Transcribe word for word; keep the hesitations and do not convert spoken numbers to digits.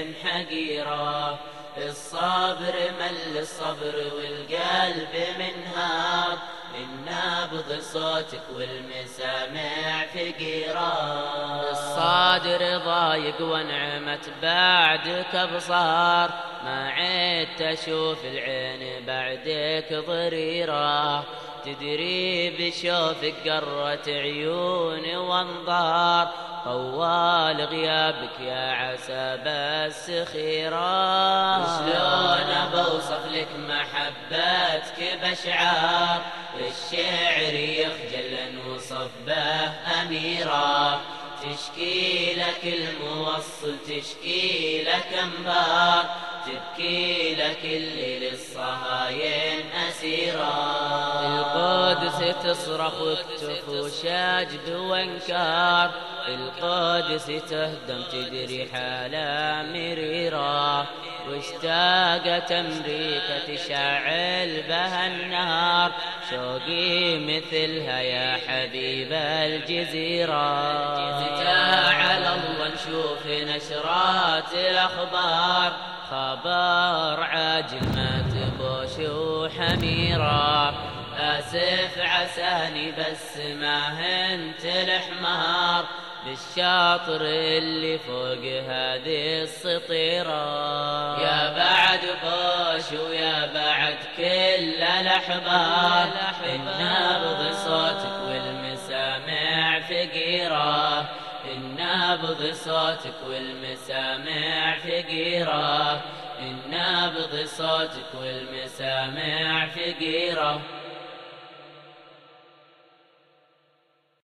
حقيرة. الصبر مل الصبر والقلب منهار، النبض صوتك والمسامع فقيرة. الصادر ضايق وانعمت بعدك ابصار، ما عدت اشوف العين بعدك ضريرة. تدري بشوفك قرت عيوني وانظار، طوال غيابك يا عسى السخيرة. شلون بوصف لك محبتك باشعار، الشعر يخجل نوصف به أميرة. تشكي لك الموصل تشكي لك انبار، تبكي لك الليل الصهاين أسيرة. القدس تصرخ وتكتف شجب وانكار، القدس تهدم تدري حالة مريرة. واشتاقت أمريكا تشعل بها النار، شوقي مثلها يا حبيب الجزيرة. تعال الله نشوف نشرات الأخبار، خبر عاجل ما تبوش وحميرة. آسف عساني بس ما هنت الحمار، بالشاطر اللي فوق هذه السطيرة. يا بعد بوش ويا بعد كل الأحبار، النبض صوتك والمسامع فقيرة. النبض صوتك والمسامع فقيرة. النبض صوتك والمسامع فقيرة.